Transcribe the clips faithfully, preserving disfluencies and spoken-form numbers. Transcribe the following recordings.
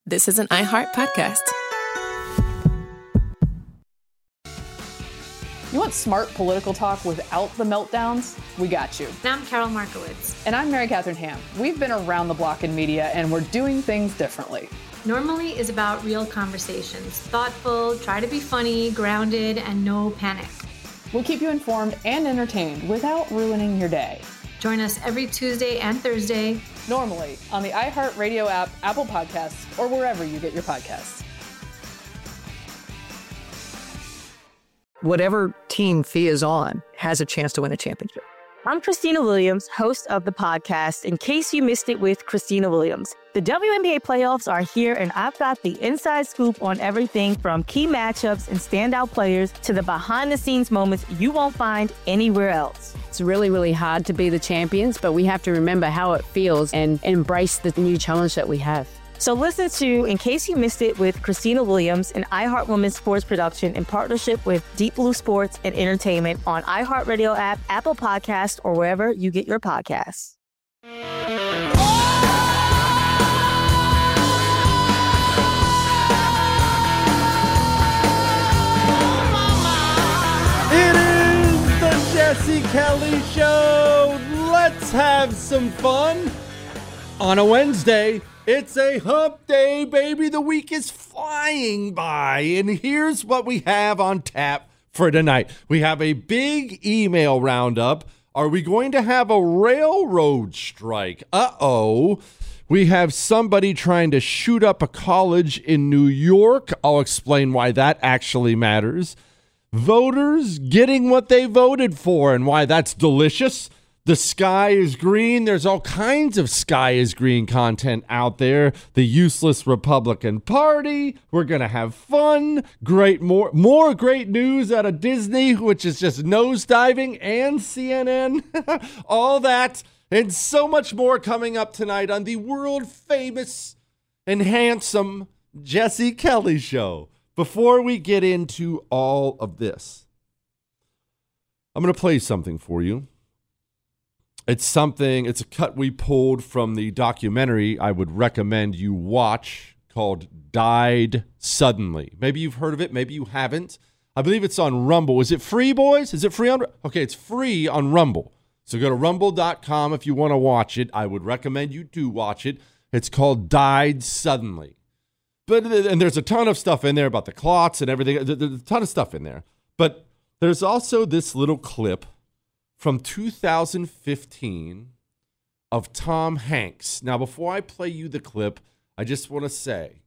This is an iHeart podcast. You want smart political talk without the meltdowns? We got you. And I'm Carol Markowitz. And I'm Mary Catherine Ham. We've been around the block in media, and we're doing things differently. Normally is about real conversations. Thoughtful, try to be funny, grounded, and no panic. We'll keep you informed and entertained without ruining your day. Join us every Tuesday and Thursday. Normally on the iHeartRadio app, Apple Podcasts, or wherever you get your podcasts. Whatever team Fee is on has a chance to win a championship. I'm Christina Williams, host of the podcast, In Case You Missed It with Christina Williams. The W N B A playoffs are here, and I've got the inside scoop on everything from key matchups and standout players to the behind-the-scenes moments you won't find anywhere else. It's really, really hard to be the champions, but we have to remember how it feels and embrace the new challenge that we have. So listen to In Case You Missed It with Christina Williams, an iHeart Women's Sports production in partnership with Deep Blue Sports and Entertainment on iHeartRadio app, Apple Podcasts, or wherever you get your podcasts. It is the Jesse Kelly Show. Let's have some fun on a Wednesday. It's a hump day, baby. The week is flying by. And here's what we have on tap for tonight. We have a big email roundup. Are we going to have a railroad strike? Uh-oh. We have somebody trying to shoot up a college in New York. I'll explain why that actually matters. Voters getting what they voted for and why that's delicious. The sky is green. There's all kinds of sky is green content out there. The useless Republican Party. We're going to have fun. Great, more, more great news out of Disney, which is just nosediving, and C N N. All that and so much more coming up tonight on the world famous and handsome Jesse Kelly Show. Before we get into all of this, I'm going to play something for you. It's something, it's a cut we pulled from the documentary I would recommend you watch called Died Suddenly. Maybe you've heard of it, maybe you haven't. I believe it's on Rumble. Is it free, boys? Is it free on? Okay, it's free on Rumble. So go to rumble dot com if you want to watch it. I would recommend you do watch it. It's called Died Suddenly. But and there's a ton of stuff in there about the clots and everything. There's a ton of stuff in there. But there's also this little clip from two thousand fifteen of Tom Hanks. Now, before I play you the clip, I just want to say,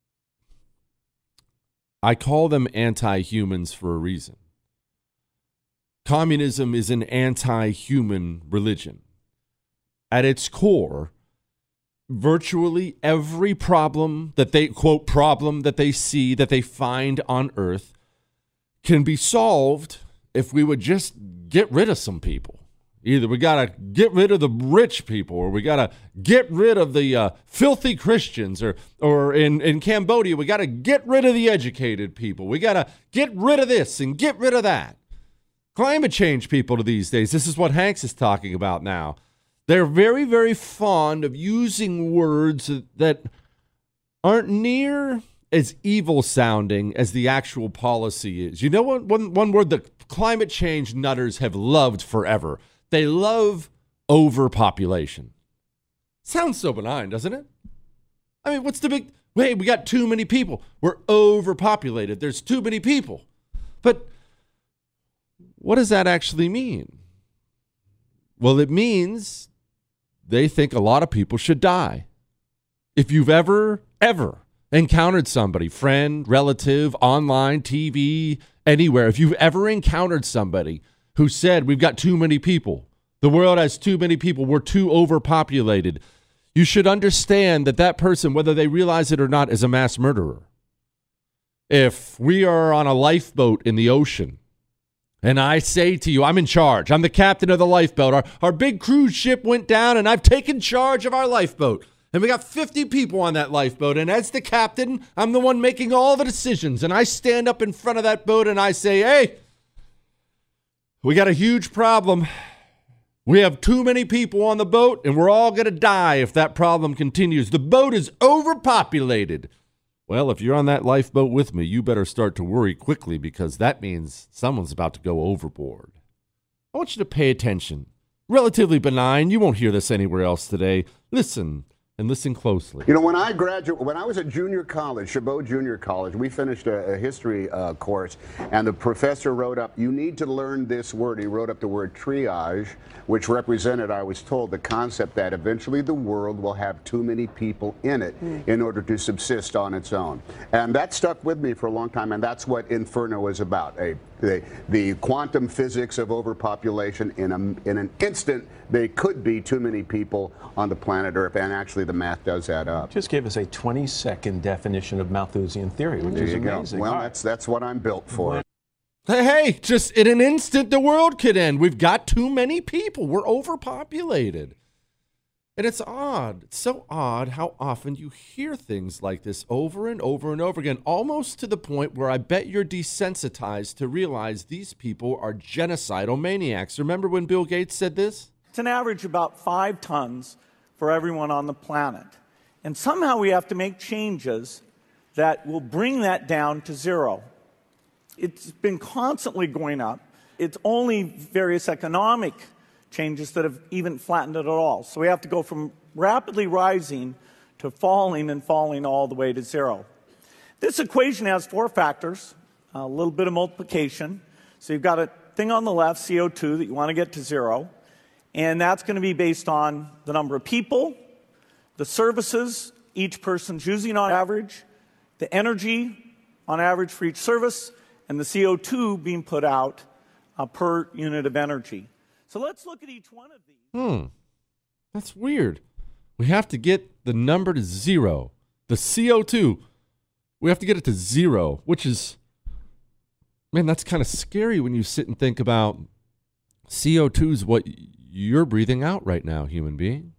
I call them anti-humans for a reason. Communism is an anti-human religion. At its core, virtually every problem that they, quote, problem that they see, that they find on Earth can be solved if we would just get rid of some people. Either we got to get rid of the rich people, or we got to get rid of the uh, filthy Christians, or or in, in Cambodia, we got to get rid of the educated people. We got to get rid of this and get rid of that. Climate change people to these days, this is what Hanks is talking about now. They're very, very fond of using words that aren't near as evil sounding as the actual policy is. You know what? One, one word that climate change nutters have loved forever. They love overpopulation. Sounds so benign, doesn't it? I mean, what's the big, hey, we got too many people. We're overpopulated. There's too many people. But what does that actually mean? Well, it means they think a lot of people should die. If you've ever, ever encountered somebody, friend, relative, online, T V, anywhere, if you've ever encountered somebody who said, we've got too many people, the world has too many people, we're too overpopulated, you should understand that that person, whether they realize it or not, is a mass murderer. If we are on a lifeboat in the ocean, and I say to you, I'm in charge, I'm the captain of the lifeboat, our, our big cruise ship went down, and I've taken charge of our lifeboat. And we got fifty people on that lifeboat. And as the captain, I'm the one making all the decisions. And I stand up in front of that boat and I say, hey, we got a huge problem. We have too many people on the boat, and we're all going to die if that problem continues. The boat is overpopulated. Well, if you're on that lifeboat with me, you better start to worry quickly because that means someone's about to go overboard. I want you to pay attention. Relatively benign. You won't hear this anywhere else today. Listen. And listen closely. You know, when I graduated, when I was at junior college, Chabot Junior College, we finished a, a history uh, course, and the professor wrote up, you need to learn this word. He wrote up the word triage, which represented, I was told, the concept that eventually the world will have too many people in it mm. in order to subsist on its own. And that stuck with me for a long time, and that's what Inferno is about. A, the, the quantum physics of overpopulation. In, a, in an instant, there could be too many people on the planet Earth, and actually the math does add up. Just give us a twenty second definition of Malthusian theory, which there is you amazing. Go. Well, right. that's that's what I'm built for. Hey, hey, just in an instant, the world could end. We've got too many people. We're overpopulated. And it's odd. It's so odd how often you hear things like this over and over and over again, almost to the point where I bet you're desensitized to realize these people are genocidal maniacs. Remember when Bill Gates said this? It's an average about five tons for everyone on the planet. And somehow we have to make changes that will bring that down to zero. It's been constantly going up. It's only various economic changes that have even flattened it at all. So we have to go from rapidly rising to falling and falling all the way to zero. This equation has four factors, a little bit of multiplication. So you've got a thing on the left, C O two, that you want to get to zero. And that's going to be based on the number of people, the services each person's using on average, the energy on average for each service, and the C O two being put out uh, per unit of energy. So let's look at each one of these. Hmm. That's weird. We have to get the number to zero. The C O two. We have to get it to zero, which is, man, that's kind of scary when you sit and think about C O two is what you're breathing out right now, human being.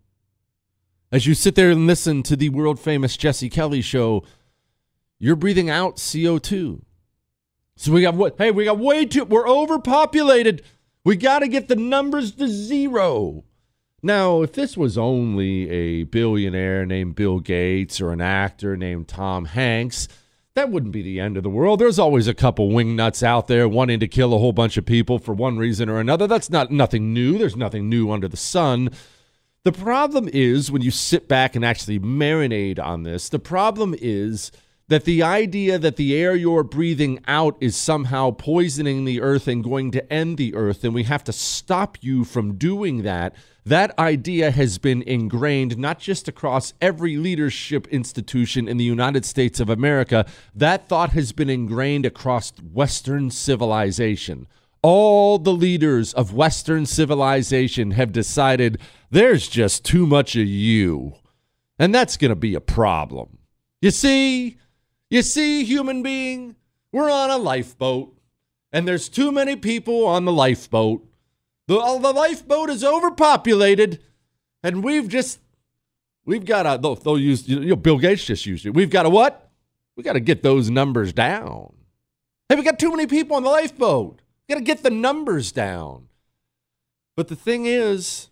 As you sit there and listen to the world-famous Jesse Kelly show, you're breathing out C O two. So we got what? Hey, we got way too, we're overpopulated. We got to get the numbers to zero. Now, if this was only a billionaire named Bill Gates or an actor named Tom Hanks, that wouldn't be the end of the world. There's always a couple wingnuts out there wanting to kill a whole bunch of people for one reason or another. That's not nothing new. There's nothing new under the sun. The problem is when you sit back and actually marinate on this, the problem is that the idea that the air you're breathing out is somehow poisoning the earth and going to end the earth, and we have to stop you from doing that, that idea has been ingrained not just across every leadership institution in the United States of America. That thought has been ingrained across Western civilization. All the leaders of Western civilization have decided there's just too much of you, and that's going to be a problem. You see? You see, human being, we're on a lifeboat, and there's too many people on the lifeboat. The, the lifeboat is overpopulated, and we've just, we've got to, they'll, they'll use, you know, Bill Gates just used it. We've got to what? We got to get those numbers down. Hey, we got too many people on the lifeboat. We got to get the numbers down. But the thing is,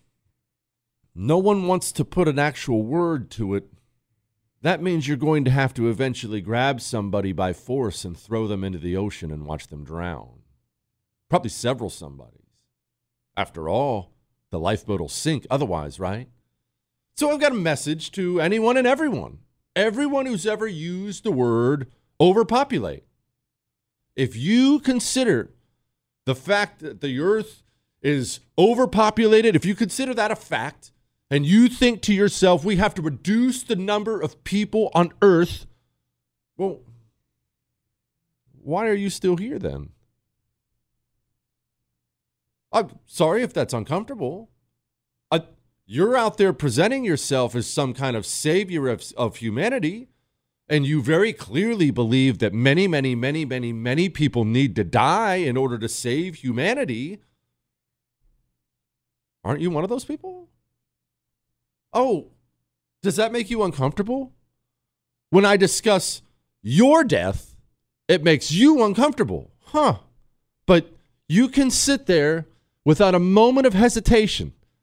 no one wants to put an actual word to it. That means you're going to have to eventually grab somebody by force and throw them into the ocean and watch them drown. Probably several somebodies. After all, the lifeboat will sink otherwise, right? So I've got a message to anyone and everyone. Everyone who's ever used the word overpopulate. If you consider the fact that the earth is overpopulated, if you consider that a fact, and you think to yourself, we have to reduce the number of people on earth, well, why are you still here then? I'm sorry if that's uncomfortable. I, you're out there presenting yourself as some kind of savior of, of humanity, and you very clearly believe that many, many, many, many, many people need to die in order to save humanity. Aren't you one of those people? Oh, does that make you uncomfortable? When I discuss your death, it makes you uncomfortable. Huh. But you can sit there without a moment of hesitation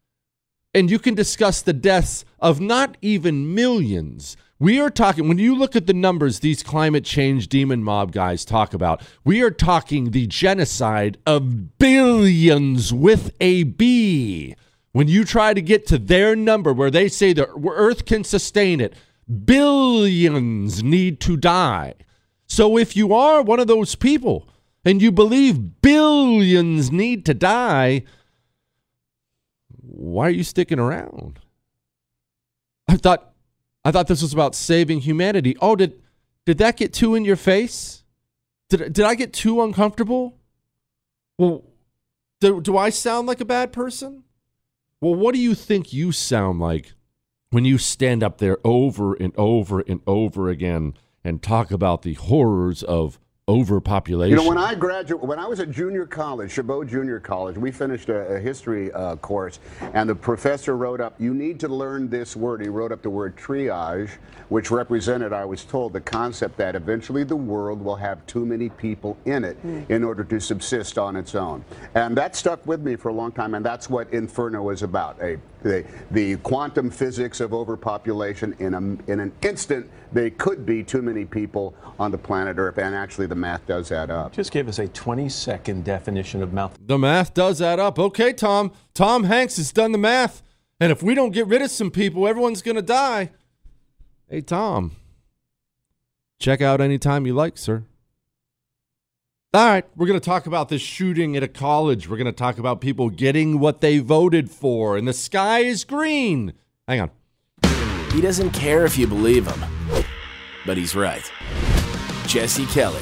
And you can discuss the deaths of not even millions. We are talking, when you look at the numbers these climate change demon mob guys talk about, we are talking the genocide of billions with a B. When you try to get to their number where they say the earth can sustain it, billions need to die. So if you are one of those people and you believe billions need to die, why are you sticking around? I thought I thought this was about saving humanity. Oh, did did that get too in your face? Did did I get too uncomfortable? Well, do, do I sound like a bad person? Well, what do you think you sound like when you stand up there over and over and over again and talk about the horrors of overpopulation? You know, when I graduated, when I was at junior college, Chabot Junior College, we finished a, a history uh, course, and the professor wrote up, you need to learn this word. He wrote up the word triage, which represented, I was told, the concept that eventually the world will have too many people in it mm. in order to subsist on its own. And that stuck with me for a long time, and that's what Inferno is about. A, the, the quantum physics of overpopulation. In, a, in an instant, there could be too many people on the planet Earth, and actually the math does add up. Just gave us a twenty second definition of mouth. The math does add up. Okay, Tom. Tom Hanks has done the math. And if we don't get rid of some people, everyone's going to die. Hey, Tom. Check out anytime you like, sir. All right, we're going to talk about this shooting at a college. We're going to talk about people getting what they voted for, and the sky is green. Hang on. He doesn't care if you believe him, but he's right. Jesse Kelly.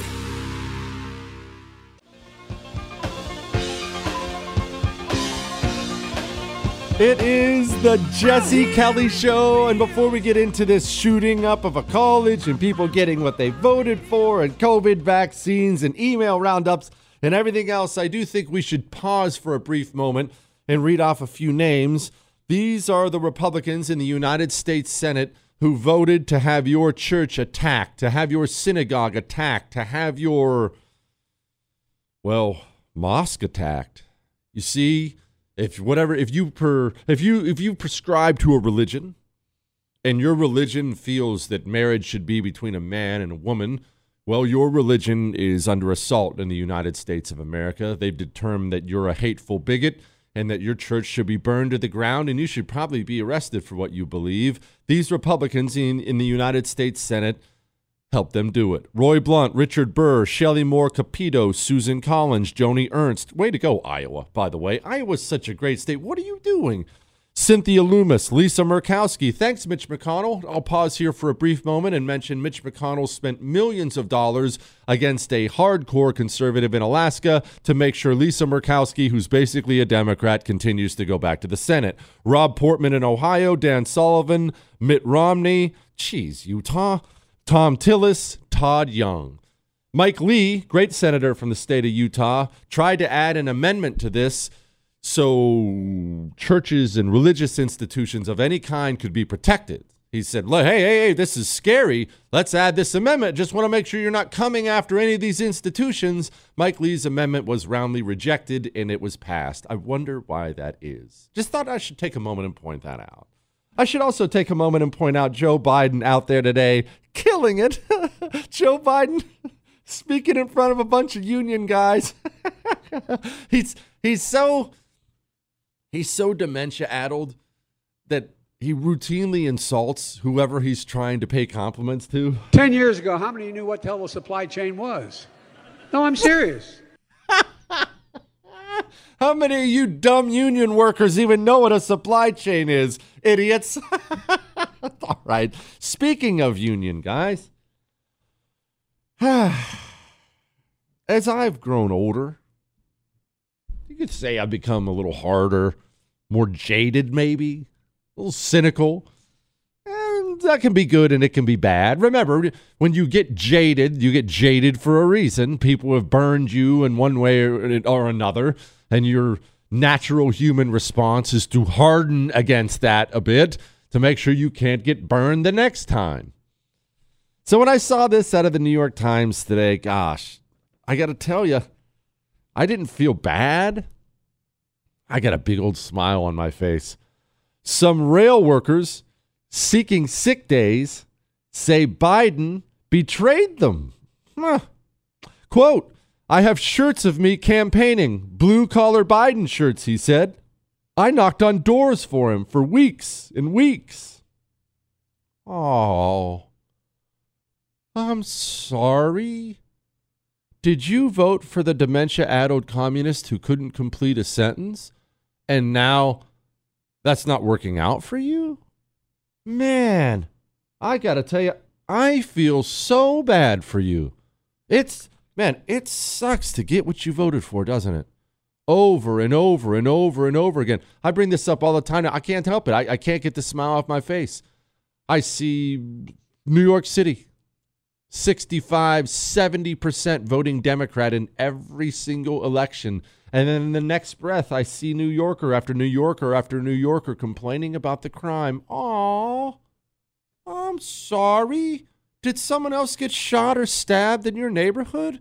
It is the Jesse Kelly Show, and before we get into this shooting up of a college and people getting what they voted for and COVID vaccines and email roundups and everything else, I do think we should pause for a brief moment and read off a few names. These are the Republicans in the United States Senate who voted to have your church attacked, to have your synagogue attacked, to have your, well, mosque attacked. You see, if whatever, if you per, if you if you prescribe to a religion, and your religion feels that marriage should be between a man and a woman, well, your religion is under assault in the United States of America. They've determined that you're a hateful bigot, and that your church should be burned to the ground, and you should probably be arrested for what you believe. These Republicans in, in the United States Senate helped them do it. Roy Blunt, Richard Burr, Shelley Moore Capito, Susan Collins, Joni Ernst. Way to go, Iowa, by the way. Iowa's such a great state. What are you doing? Cynthia Loomis, Lisa Murkowski. Thanks, Mitch McConnell. I'll pause here for a brief moment and mention Mitch McConnell spent millions of dollars against a hardcore conservative in Alaska to make sure Lisa Murkowski, who's basically a Democrat, continues to go back to the Senate. Rob Portman in Ohio, Dan Sullivan, Mitt Romney, geez, Utah, Tom Tillis, Todd Young. Mike Lee, great senator from the state of Utah, tried to add an amendment to this so churches and religious institutions of any kind could be protected. He said, hey, hey, hey, this is scary. Let's add this amendment. Just want to make sure you're not coming after any of these institutions. Mike Lee's amendment was roundly rejected, and it was passed. I wonder why that is. Just thought I should take a moment and point that out. I should also take a moment and point out Joe Biden out there today, killing it. Joe Biden speaking in front of a bunch of union guys. he's he's so... He's so dementia-addled that he routinely insults whoever he's trying to pay compliments to. Ten years ago, how many of you knew what the hell a supply chain was? No, I'm serious. How many of you dumb union workers even know what a supply chain is? Idiots. All right. Speaking of union guys, as I've grown older, you could say I've become a little harder, more jaded maybe, a little cynical. And that can be good and it can be bad. Remember, when you get jaded, you get jaded for a reason. People have burned you in one way or another, and your natural human response is to harden against that a bit to make sure you can't get burned the next time. So when I saw this out of the New York Times today, gosh, I got to tell you, I didn't feel bad. I got a big old smile on my face. Some rail workers seeking sick days say Biden betrayed them. Huh. Quote, I have shirts of me campaigning, blue-collar Biden shirts, he said. I knocked on doors for him for weeks and weeks. Oh, I'm sorry. Did you vote for the dementia-addled communist who couldn't complete a sentence? And now that's not working out for you? Man, I got to tell you, I feel so bad for you. It's, man, it sucks to get what you voted for, doesn't it? Over and over and over and over again. I bring this up all the time. I can't help it. I, I can't get the smile off my face. I see New York City, sixty-five, seventy percent voting Democrat in every single election. And then in the next breath, I see New Yorker after New Yorker after New Yorker complaining about the crime. Aw, I'm sorry. Did someone else get shot or stabbed in your neighborhood?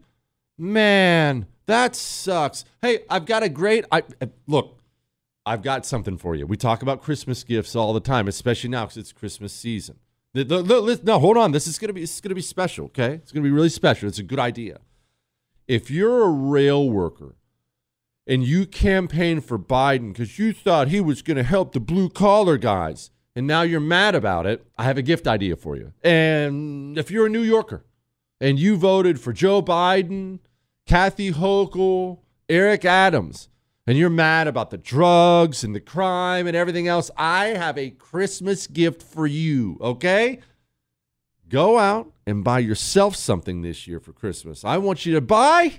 Man, that sucks. Hey, I've got a great, I look, I've got something for you. We talk about Christmas gifts all the time, especially now because it's Christmas season. The, the, the, no, hold on. This is gonna be this is gonna be special. Okay, it's gonna be really special. It's a good idea. If you're a rail worker and you campaigned for Biden because you thought he was gonna help the blue collar guys, and now you're mad about it, I have a gift idea for you. And if you're a New Yorker and you voted for Joe Biden, Kathy Hochul, Eric Adams, and you're mad about the drugs and the crime and everything else, I have a Christmas gift for you, okay? Go out and buy yourself something this year for Christmas. I want you to buy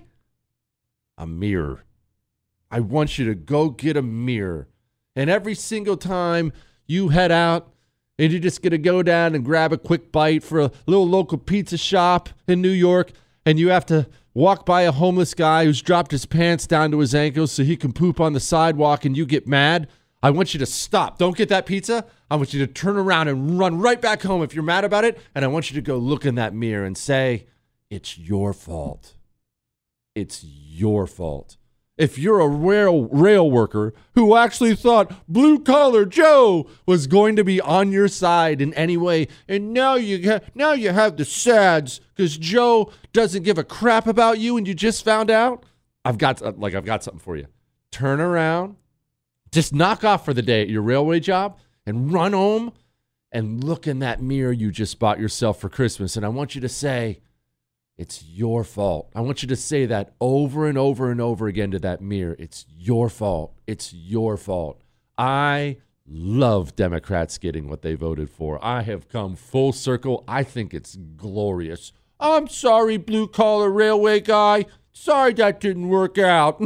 a mirror. I want you to go get a mirror. And every single time you head out and you're just going to go down and grab a quick bite for a little local pizza shop in New York, and you have to walk by a homeless guy who's dropped his pants down to his ankles so he can poop on the sidewalk and you get mad, I want you to stop. Don't get that pizza. I want you to turn around and run right back home if you're mad about it, and I want you to go look in that mirror and say, it's your fault. It's your fault. If you're a rail, rail worker who actually thought Blue Collar Joe was going to be on your side in any way, and now you ha- now you have the sads because Joe doesn't give a crap about you and you just found out, I've got uh, like I've got something for you. Turn around, just knock off for the day at your railway job and run home and look in that mirror you just bought yourself for Christmas, and I want you to say, it's your fault. I want you to say that over and over and over again to that mirror. It's your fault. It's your fault. I love Democrats getting what they voted for. I have come full circle. I think it's glorious. I'm sorry, blue collar railway guy. Sorry that didn't work out.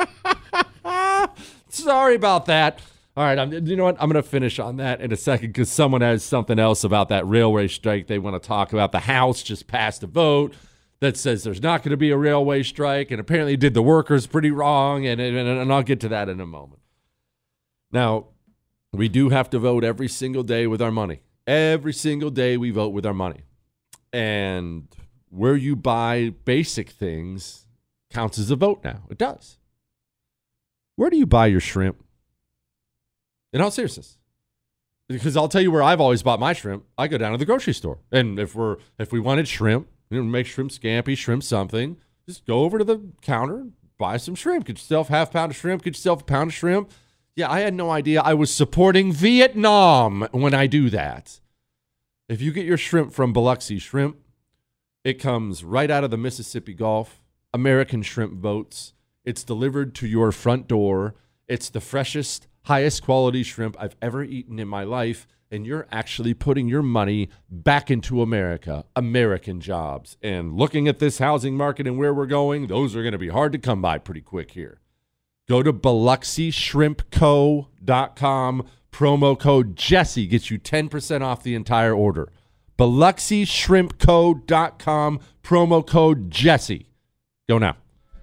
Sorry about that. All right, I'm, you know what? I'm going to finish on that in a second because someone has something else about that railway strike they want to talk about. The House just passed a vote that says there's not going to be a railway strike, and apparently did the workers pretty wrong, and, and, and I'll get to that in a moment. Now, we do have to vote every single day with our money. Every single day we vote with our money. And where you buy basic things counts as a vote now. It does. Where do you buy your shrimp? In all seriousness. Because I'll tell you where I've always bought my shrimp. I go down to the grocery store. And if we're if we wanted shrimp, you know, make shrimp scampi, shrimp something, just go over to the counter, buy some shrimp. Get yourself half pound of shrimp, get yourself a pound of shrimp. Yeah, I had no idea I was supporting Vietnam when I do that. If you get your shrimp from Biloxi Shrimp, it comes right out of the Mississippi Gulf, American shrimp boats. It's delivered to your front door. It's the freshest, highest quality shrimp I've ever eaten in my life. And you're actually putting your money back into America, American jobs. And looking at this housing market and where we're going, those are going to be hard to come by pretty quick here. Go to Biloxi Shrimp Co dot com. Promo code Jesse gets you ten percent off the entire order. Biloxi Shrimp Co dot com. Promo code Jesse. Go now.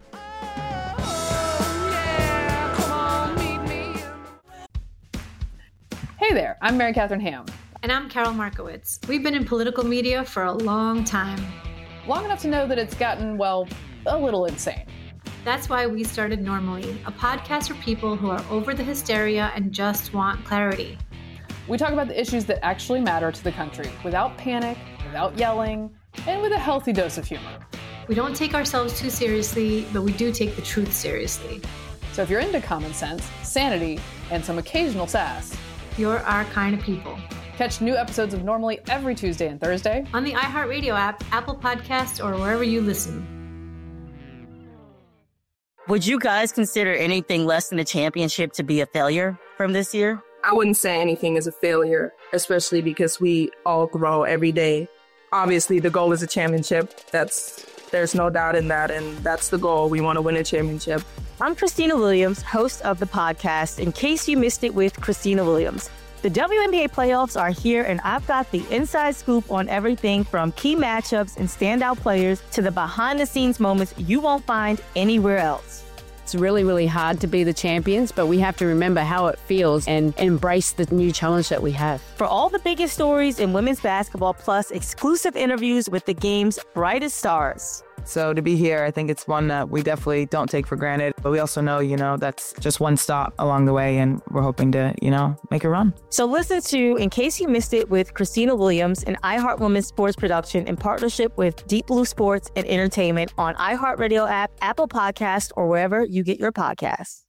Hey there, I'm Mary Catherine Ham. And I'm Carol Markowitz. We've been in political media for a long time. Long enough to know that it's gotten, well, a little insane. That's why we started Normally, a podcast for people who are over the hysteria and just want clarity. We talk about the issues that actually matter to the country without panic, without yelling, and with a healthy dose of humor. We don't take ourselves too seriously, but we do take the truth seriously. So if you're into common sense, sanity, and some occasional sass, you're our kind of people. Catch new episodes of Normally every Tuesday and Thursday on the iHeartRadio app, Apple Podcasts, or wherever you listen. Would you guys consider anything less than a championship to be a failure from this year? I wouldn't say anything is a failure, especially because we all grow every day. Obviously, the goal is a championship. That's there's no doubt in that, and that's the goal. We want to win a championship. I'm Christina Williams, host of the podcast, In Case You Missed It with Christina Williams. The W N B A playoffs are here, and I've got the inside scoop on everything from key matchups and standout players to the behind-the-scenes moments you won't find anywhere else. It's really, really hard to be the champions, but we have to remember how it feels and embrace the new challenge that we have. For all the biggest stories in women's basketball, plus exclusive interviews with the game's brightest stars. So to be here, I think it's one that we definitely don't take for granted. But we also know, you know, that's just one stop along the way, and we're hoping to, you know, make a run. So listen to In Case You Missed It with Christina Williams, an iHeart Women's sports production in partnership with Deep Blue Sports and Entertainment on iHeartRadio app, Apple Podcasts, or wherever you get your podcasts.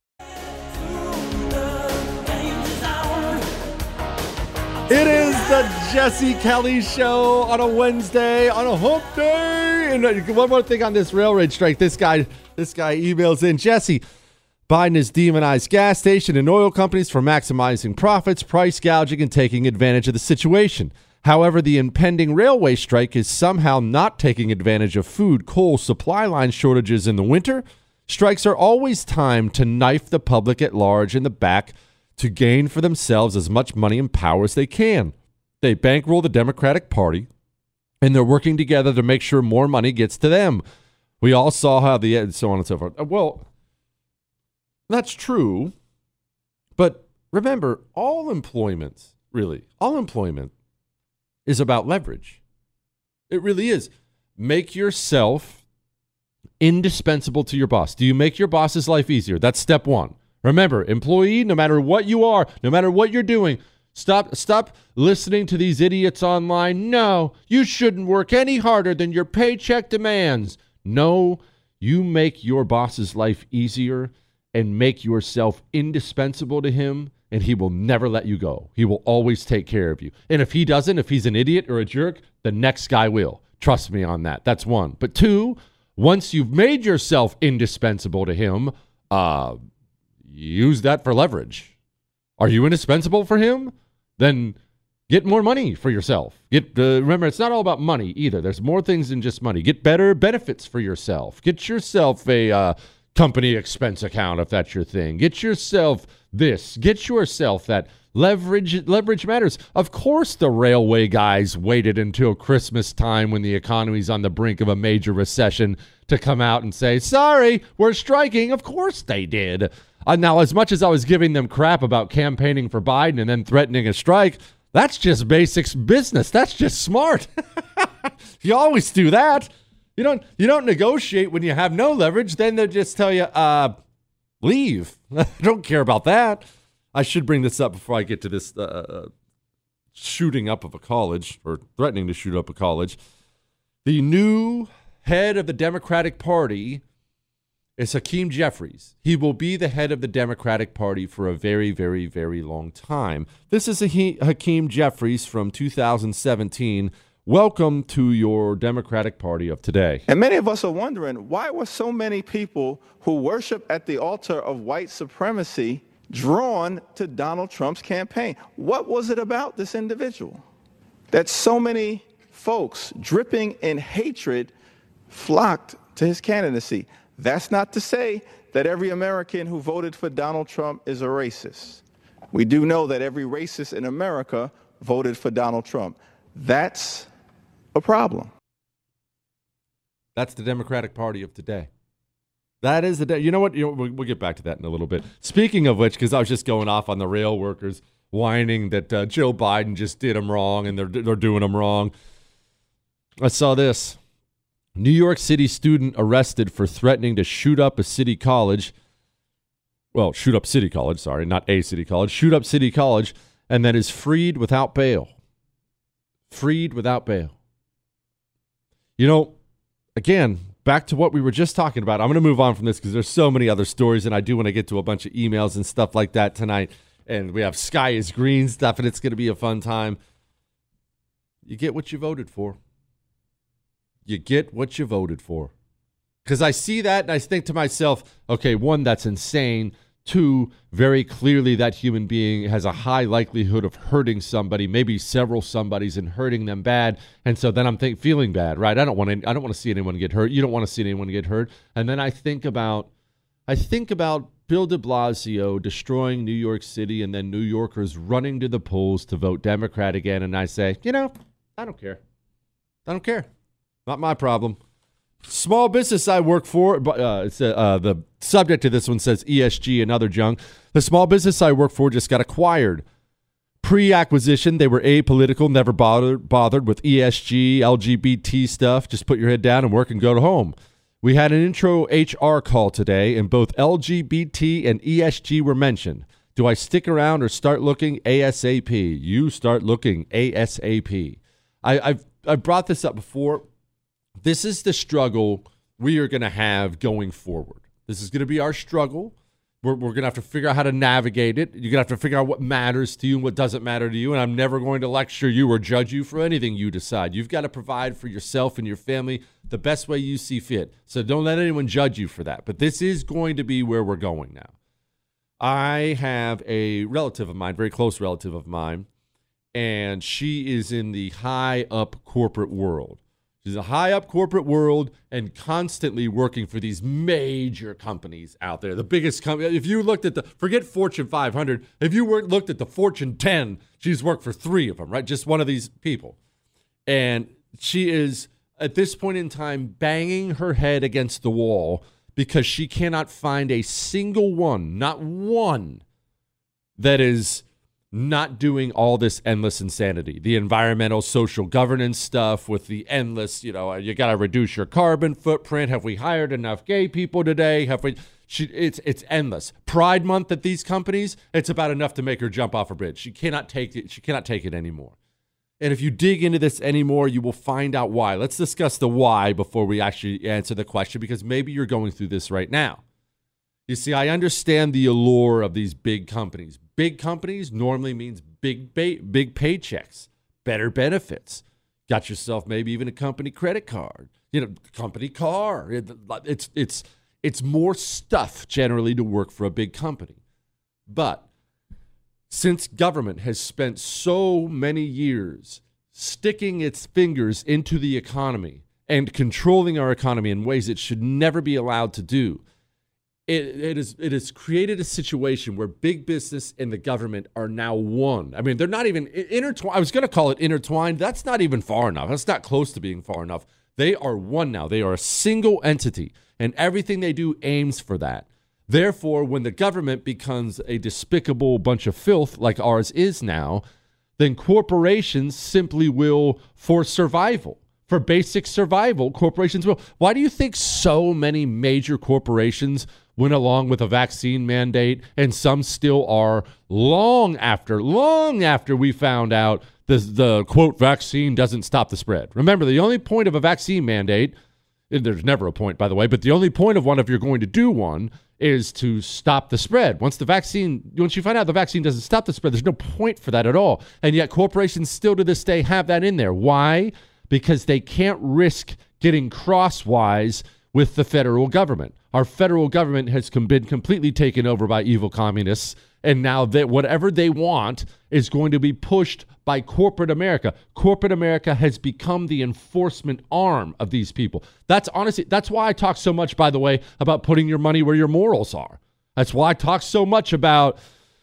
It is the Jesse Kelly Show on a Wednesday, on a hump day. And one more thing on this railroad strike. This guy, this guy emails in, Jesse, Biden has demonized gas station and oil companies for maximizing profits, price gouging, and taking advantage of the situation. However, the impending railway strike is somehow not taking advantage of food, coal, supply line shortages in the winter. Strikes are always timed to knife the public at large in the back to gain for themselves as much money and power as they can. They bankroll the Democratic Party, and they're working together to make sure more money gets to them. We all saw how the so on and so forth. Well, that's true, but remember, all employment, really, all employment is about leverage. It really is. Make yourself indispensable to your boss. Do you make your boss's life easier? That's step one. Remember, employee, no matter what you are, no matter what you're doing, stop stop listening to these idiots online. No, you shouldn't work any harder than your paycheck demands. No, you make your boss's life easier and make yourself indispensable to him, and he will never let you go. He will always take care of you. And if he doesn't, if he's an idiot or a jerk, the next guy will. Trust me on that. That's one. But two, once you've made yourself indispensable to him, uh... use that for leverage. Are you indispensable for him? Then get more money for yourself. Get uh, remember, it's not all about money either. There's more things than just money. Get better benefits for yourself. Get yourself a uh, company expense account if that's your thing. Get yourself this. Get yourself that. Leverage leverage matters. Of course the railway guys waited until Christmas time when the economy's on the brink of a major recession to come out and say, sorry, we're striking. Of course they did. Uh, now, as much as I was giving them crap about campaigning for Biden and then threatening a strike, that's just basic business. That's just smart. You always do that. You don't you don't negotiate when you have no leverage. Then they'll just tell you, uh, leave. I don't care about that. I should bring this up before I get to this uh, shooting up of a college or threatening to shoot up a college. The new head of the Democratic Party is Hakeem Jeffries. He will be the head of the Democratic Party for a very, very, very long time. This is Hakeem Jeffries from two thousand seventeen. Welcome to your Democratic Party of today. And many of us are wondering, why were so many people who worship at the altar of white supremacy drawn to Donald Trump's campaign? What was it about this individual that so many folks dripping in hatred flocked to his candidacy? That's not to say that every American who voted for Donald Trump is a racist. We do know that every racist in America voted for Donald Trump. That's a problem. That's the Democratic Party of today. That is the day. You know what? You know, we'll, we'll get back to that in a little bit. Speaking of which, because I was just going off on the rail workers whining that uh, Joe Biden just did them wrong and they're they're doing them wrong. I saw this. New York City student arrested for threatening to shoot up a city college. Well, shoot up City College, sorry, not a city college. Shoot up City College and that is freed without bail. Freed without bail. You know, again, back to what we were just talking about. I'm going to move on from this because there's so many other stories, and I do want to get to a bunch of emails and stuff like that tonight. And we have Sky is Green stuff, and it's going to be a fun time. You get what you voted for. You get what you voted for. Because I see that, and I think to myself, okay, one, that's insane. Two, very clearly that human being has a high likelihood of hurting somebody, maybe several somebodies, and hurting them bad. And so then I'm think, feeling bad, right? I don't want to. I don't want to see anyone get hurt. You don't want to see anyone get hurt. And then I think about, I think about Bill de Blasio destroying New York City, and then New Yorkers running to the polls to vote Democrat again. And I say, you know, I don't care. I don't care. Not my problem. Small business I work for, uh, it's uh, uh, the subject of this one says E S G and other junk. The small business I work for just got acquired. Pre-acquisition, they were apolitical, never bothered bothered with E S G, L G B T stuff. Just put your head down and work and go to home. We had an intro H R call today, and both L G B T and E S G were mentioned. Do I stick around or start looking ASAP? You start looking ASAP. I, I've I've brought this up before. This is the struggle we are going to have going forward. This is going to be our struggle. We're, we're going to have to figure out how to navigate it. You're going to have to figure out what matters to you and what doesn't matter to you. And I'm never going to lecture you or judge you for anything you decide. You've got to provide for yourself and your family the best way you see fit. So don't let anyone judge you for that. But this is going to be where we're going now. I have a relative of mine, very close relative of mine, and she is in the high up corporate world. She's a high up corporate world and constantly working for these major companies out there. The biggest company, if you looked at the, forget Fortune five hundred, if you were, looked at the Fortune ten, she's worked for three of them, right? Just one of these people. And she is, at this point in time, banging her head against the wall because she cannot find a single one, not one, that is not doing all this endless insanity, the environmental, social governance stuff with the endless, you know, you got to reduce your carbon footprint. Have we hired enough gay people today? Have we? She, it's it's endless. Pride Month at these companies, it's about enough to make her jump off a bridge. She cannot take it. She cannot take it anymore. And if you dig into this anymore, you will find out why. Let's discuss the why before we actually answer the question, because maybe you're going through this right now. You see, I understand the allure of these big companies. Big companies normally means big ba- big paychecks, better benefits. Got yourself maybe even a company credit card, you know, company car. It, it's it's it's more stuff generally to work for a big company. But since government has spent so many years sticking its fingers into the economy and controlling our economy in ways it should never be allowed to do, It, it, is, it has created a situation where big business and the government are now one. I mean, they're not even intertwined. I was going to call it intertwined. That's not even far enough. That's not close to being far enough. They are one now. They are a single entity, and everything they do aims for that. Therefore, when the government becomes a despicable bunch of filth like ours is now, then corporations simply will, for survival, for basic survival, corporations will. Why do you think so many major corporations went along with a vaccine mandate, and some still are, long after, long after we found out the, the quote, vaccine doesn't stop the spread? Remember, the only point of a vaccine mandate, there's never a point, by the way, but the only point of one, if you're going to do one, is to stop the spread. Once the vaccine, once you find out the vaccine doesn't stop the spread, there's no point for that at all. And yet corporations still to this day have that in there. Why? Because they can't risk getting crosswise with the federal government. Our federal government has com- been completely taken over by evil communists, and now that whatever they want is going to be pushed by corporate America. Corporate America has become the enforcement arm of these people. That's honestly, that's why I talk so much, by the way, about putting your money where your morals are. That's why I talk so much about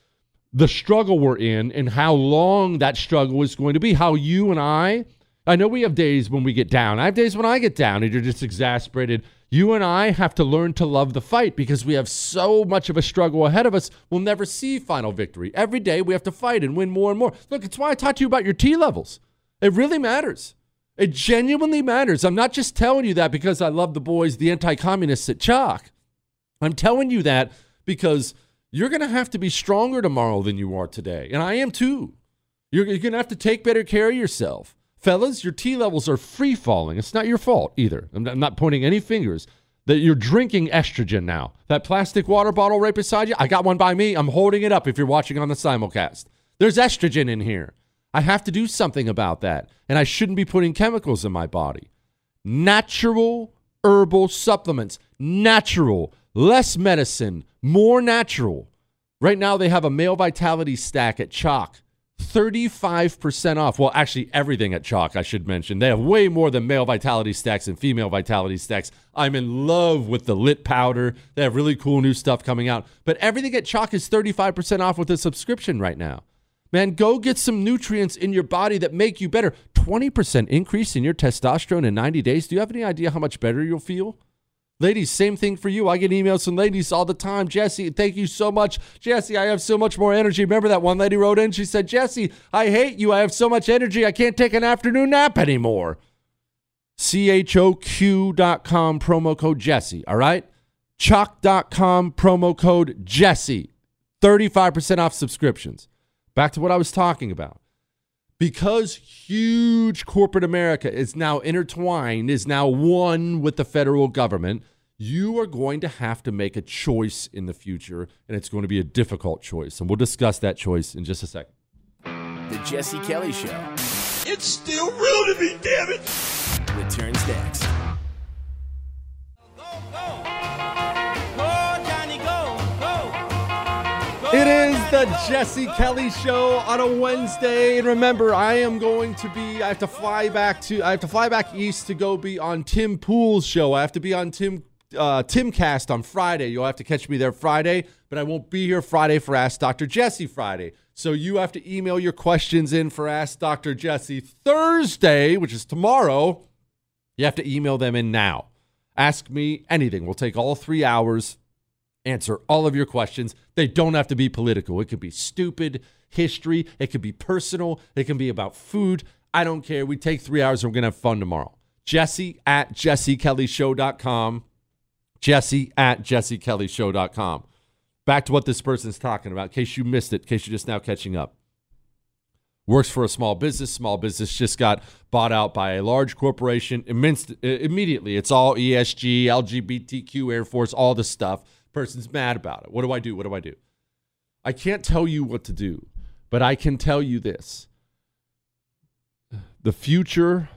the struggle we're in and how long that struggle is going to be. How you and I, I know we have days when we get down. I have days when I get down and you're just exasperated. You and I have to learn to love the fight because we have so much of a struggle ahead of us. We'll never see final victory. Every day we have to fight and win more and more. Look, it's why I talked to you about your T levels. It really matters. It genuinely matters. I'm not just telling you that because I love the boys, the anti-communists at Chalk. I'm telling you that because You're going to have to be stronger tomorrow than you are today. And I am too. You're, you're going to have to take better care of yourself. Fellas, your T levels are free falling. It's not your fault either. I'm not, I'm not pointing any fingers. That you're drinking estrogen now. That plastic water bottle right beside you, I got one by me. I'm holding it up if you're watching on the simulcast. There's estrogen in here. I have to do something about that. And I shouldn't be putting chemicals in my body. Natural herbal supplements. Natural. Less medicine. More natural. Right now they have a male vitality stack at Chalk. thirty-five percent off. Well, actually, everything at Chalk, I should mention. They have way more than male vitality stacks and female vitality stacks. I'm in love with the lit powder. They have really cool new stuff coming out. But everything at Chalk is thirty-five percent off with a subscription right now. Man, go get some nutrients in your body that make you better. twenty percent increase in your testosterone in ninety days. Do you have any idea how much better you'll feel? Ladies, same thing for you. I get emails from ladies all the time. Jesse, thank you so much. Jesse, I have so much more energy. Remember that one lady wrote in? She said, Jesse, I hate you. I have so much energy. I can't take an afternoon nap anymore. C H O Q dot com, promo code Jesse, all right? Chalk dot com, promo code Jesse. thirty-five percent off subscriptions. Back to what I was talking about. Because huge corporate America is now intertwined, is now one with the federal government, you are going to have to make a choice in the future, and it's going to be a difficult choice. And we'll discuss that choice in just a second. The Jesse Kelly Show. It's still real to me, damn it! Returns next. It is the Jesse Kelly Show on a Wednesday, and remember, I am going to be. I have to fly back to. I have to fly back east to go be on Tim Pool's show. I have to be on Tim uh, Timcast on Friday. You'll have to catch me there Friday, but I won't be here Friday for Ask Doctor Jesse Friday. So you have to email your questions in for Ask Doctor Jesse Thursday, which is tomorrow. You have to email them in now. Ask me anything. We'll take all three hours. Answer all of your questions. They don't have to be political. It could be stupid, history. It could be personal. It can be about food. I don't care. We take three hours and we're going to have fun tomorrow. Jesse at jesse kelly show dot com. Jesse at jesse kelly show dot com. Back to what this person's talking about, in case you missed it, in case you're just now catching up. Works for a small business. Small business just got bought out by a large corporation. Immense, immediately, it's all E S G, L G B T Q, Air Force, all this stuff. Person's mad about it. What do I do? What do I do? I can't tell you what to do, but I can tell you this. The future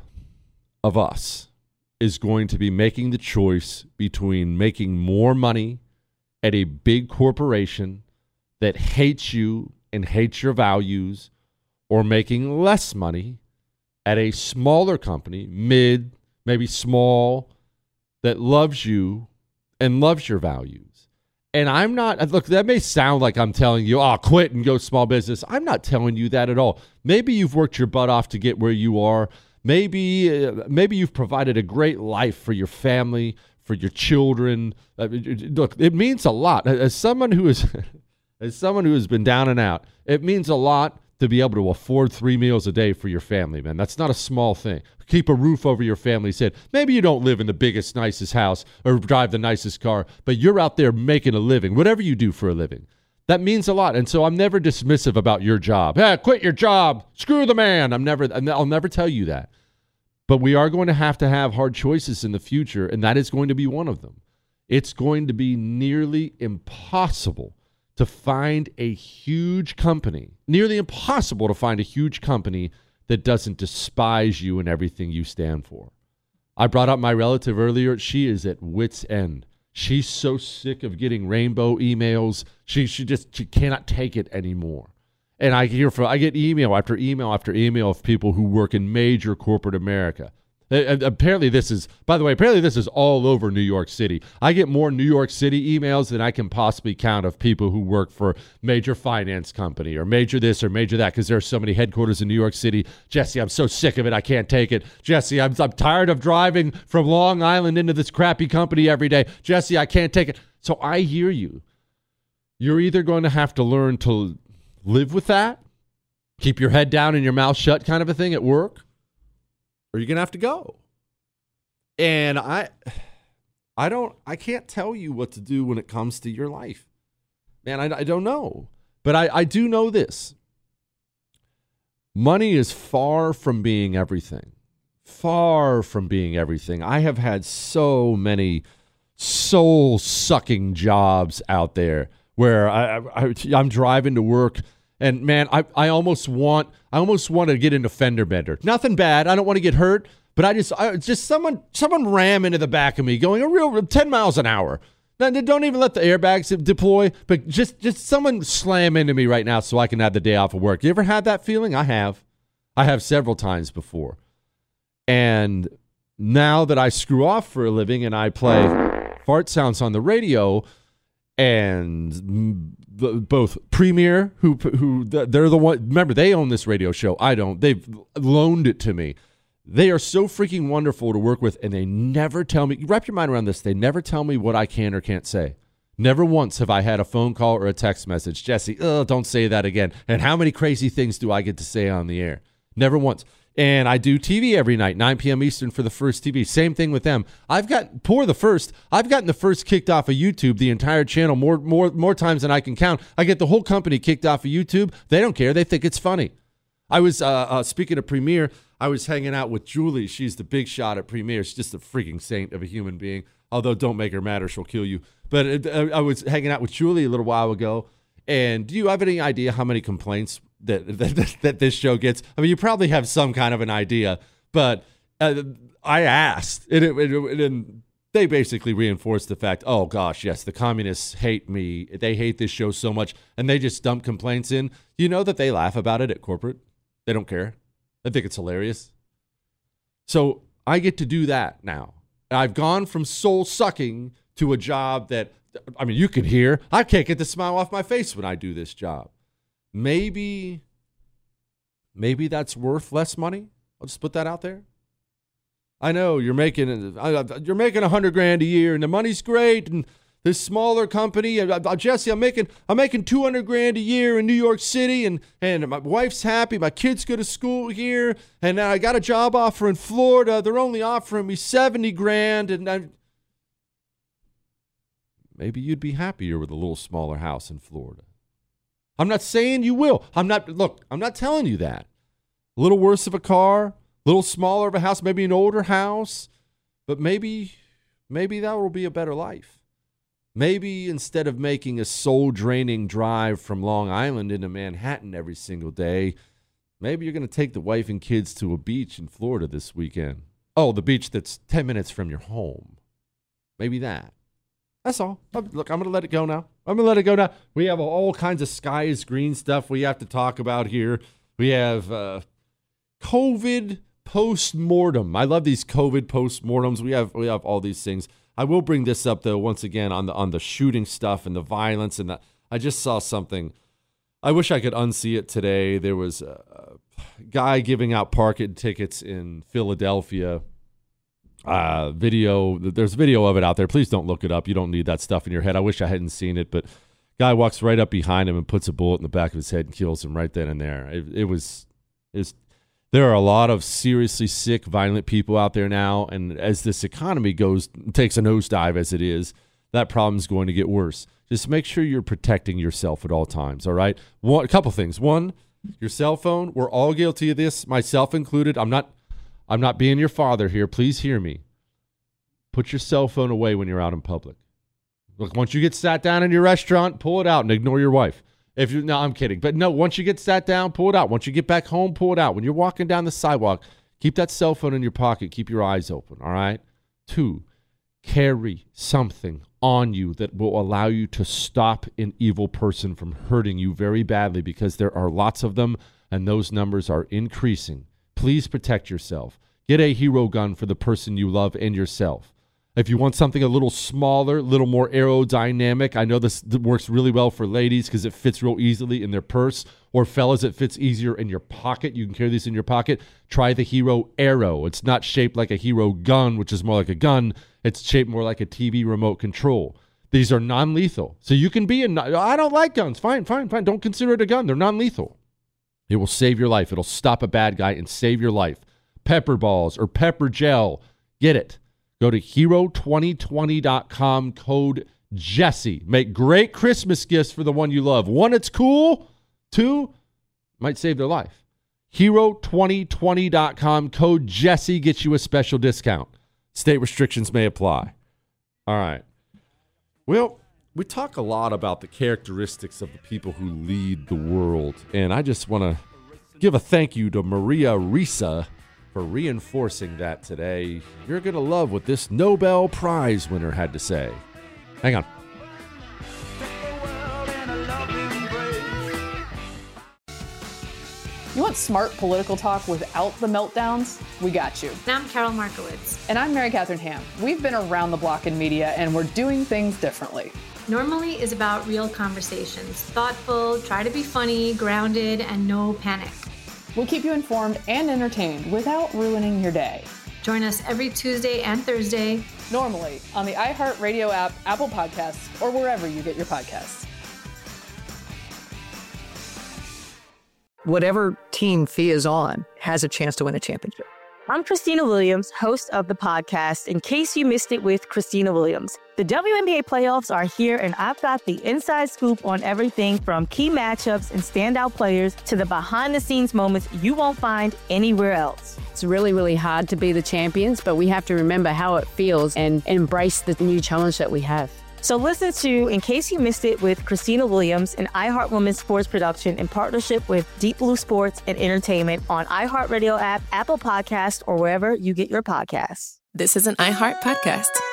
of us is going to be making the choice between making more money at a big corporation that hates you and hates your values, or making less money at a smaller company, mid, maybe small, that loves you and loves your values. And I'm not, look, that may sound like I'm telling you, oh, quit and go small business. I'm not telling you that at all. Maybe you've worked your butt off to get where you are. Maybe, uh, maybe you've provided a great life for your family, for your children. Uh, look, it means a lot. As someone who is, as someone who has been down and out, it means a lot to be able to afford three meals a day for your family, man. That's not a small thing. Keep a roof over your family's head. Maybe you don't live in the biggest, nicest house or drive the nicest car, but you're out there making a living, whatever you do for a living. That means a lot. And so I'm never dismissive about your job. Hey, quit your job. Screw the man. I'm never, I'll never tell you that. But we are going to have to have hard choices in the future, and that is going to be one of them. It's going to be nearly impossible to find a huge company, nearly impossible to find a huge company that doesn't despise you and everything you stand for. I brought up my relative earlier. She is at wit's end. She's so sick of getting rainbow emails. She she just she cannot take it anymore. And I hear from I get email after email after email of people who work in major corporate America. And apparently this is, by the way, apparently this is all over New York City. I get more New York City emails than I can possibly count of people who work for major finance company or major this or major that, because there are so many headquarters in New York City. Jesse, I'm so sick of it. I can't take it. Jesse, I'm, I'm tired of driving from Long Island into this crappy company every day. Jesse, I can't take it. So I hear you. You're either going to have to learn to live with that, keep your head down and your mouth shut kind of a thing at work, or you're going to have to go. And I I don't I can't tell you what to do when it comes to your life. Man, I, I don't know. But I, I do know this. Money is far from being everything. Far from being everything. I have had so many soul-sucking jobs out there where I, I, I'm driving to work, and man, I, I almost want I almost want to get into fender bender. Nothing bad. I don't want to get hurt, but I just I, just someone someone ram into the back of me going a real ten miles an hour. Don't even let the airbags deploy, but just just someone slam into me right now so I can have the day off of work. You ever had that feeling? I have. I have several times before. And now that I screw off for a living and I play fart sounds on the radio, and both Premier, who who they're the one, remember, they own this radio show. I don't. They've loaned it to me. They are so freaking wonderful to work with, and they never tell me, wrap your mind around this, they never tell me what I can or can't say. Never once have I had a phone call or a text message, Jesse, oh, don't say that again. And how many crazy things do I get to say on the air? Never once. And I do T V every night, nine p.m. Eastern for the First T V. Same thing with them. I've got, poor the First, I've gotten the First kicked off of YouTube, the entire channel, more, more, more times than I can count. I get the whole company kicked off of YouTube. They don't care. They think it's funny. I was, uh, uh, speaking of Premier, I was hanging out with Julie. She's the big shot at Premier. She's just a freaking saint of a human being. Although, don't make her mad or she'll kill you. But uh, I was hanging out with Julie a little while ago. And do you have any idea how many complaints that that, that this show gets? I mean, you probably have some kind of an idea. But uh, I asked. And, it, it, and they basically reinforced the fact, oh, gosh, yes, the communists hate me. They hate this show so much. And they just dump complaints in. You know that they laugh about it at corporate? They don't care. I think it's hilarious. So I get to do that now. I've gone from soul sucking to a job that, I mean, you can hear, I can't get the smile off my face when I do this job. Maybe, maybe that's worth less money. I'll just put that out there. I know you're making, you're making a hundred grand a year and the money's great. And this smaller company, uh, Jesse, I'm making I'm making two hundred grand a year in New York City, and, and my wife's happy. My kids go to school here, and I got a job offer in Florida. They're only offering me seventy grand, and I, maybe you'd be happier with a little smaller house in Florida. I'm not saying you will. I'm not. Look, I'm not telling you that. A little worse of a car, a little smaller of a house, maybe an older house, but maybe maybe that will be a better life. Maybe instead of making a soul-draining drive from Long Island into Manhattan every single day, maybe you're going to take the wife and kids to a beach in Florida this weekend. Oh, the beach that's ten minutes from your home. Maybe that. That's all. Look, I'm going to let it go now. I'm going to let it go now. We have all kinds of sky is green stuff we have to talk about here. We have uh, COVID post-mortem. I love these COVID post-mortems. We have, we have all these things. I will bring this up, though, once again, on the on the shooting stuff and the violence. And the, I just saw something. I wish I could unsee it today. There was a, a guy giving out parking tickets in Philadelphia. Uh, video. There's video of it out there. Please don't look it up. You don't need that stuff in your head. I wish I hadn't seen it. But guy walks right up behind him and puts a bullet in the back of his head and kills him right then and there. It, it was... It was There are a lot of seriously sick, violent people out there now, and as this economy goes, takes a nosedive as it is, that problem's going to get worse. Just make sure you're protecting yourself at all times, all right? One, a couple things. One, your cell phone. We're all guilty of this, myself included. I'm not, I'm not being your father here. Please hear me. Put your cell phone away when you're out in public. Look, once you get sat down in your restaurant, pull it out and ignore your wife. If you, no, I'm kidding. But no, once you get sat down, pull it out. Once you get back home, pull it out. When you're walking down the sidewalk, keep that cell phone in your pocket. Keep your eyes open, all right? Two, carry something on you that will allow you to stop an evil person from hurting you very badly, because there are lots of them, and those numbers are increasing. Please protect yourself. Get a hero gun for the person you love and yourself. If you want something a little smaller, a little more aerodynamic, I know this works really well for ladies because it fits real easily in their purse, or fellas, it fits easier in your pocket. You can carry these in your pocket. Try the Hero Arrow. It's not shaped like a Hero gun, which is more like a gun. It's shaped more like a T V remote control. These are non-lethal. So you can be a, I don't like guns. Fine, fine, fine. Don't consider it a gun. They're non-lethal. It will save your life. It'll stop a bad guy and save your life. Pepper balls or pepper gel. Get it. Go to hero twenty twenty dot com, code Jesse. Make great Christmas gifts for the one you love. One, it's cool. Two, might save their life. hero twenty twenty dot com. Code Jesse gets you a special discount. State restrictions may apply. All right. Well, we talk a lot about the characteristics of the people who lead the world, and I just want to give a thank you to Maria Ressa for reinforcing that today. You're going to love what this Nobel Prize winner had to say. Hang on. You want smart political talk without the meltdowns? We got you. And I'm Carol Markowitz. And I'm Mary Catherine Ham. We've been around the block in media, and we're doing things differently. Normally is about real conversations. Thoughtful, try to be funny, grounded, and no panic. We'll keep you informed and entertained without ruining your day. Join us every Tuesday and Thursday. Normally on the iHeartRadio app, Apple Podcasts, or wherever you get your podcasts. Whatever team Fia is on has a chance to win a championship. I'm Christina Williams, host of the podcast, In Case You Missed It with Christina Williams. The W N B A playoffs are here, and I've got the inside scoop on everything from key matchups and standout players to the behind-the-scenes moments you won't find anywhere else. It's really, really hard to be the champions, but we have to remember how it feels and embrace the new challenge that we have. So listen to In Case You Missed It with Christina Williams, an iHeart Women's sports production in partnership with Deep Blue Sports and Entertainment on iHeartRadio app, Apple Podcasts, or wherever you get your podcasts. This is an iHeart podcast.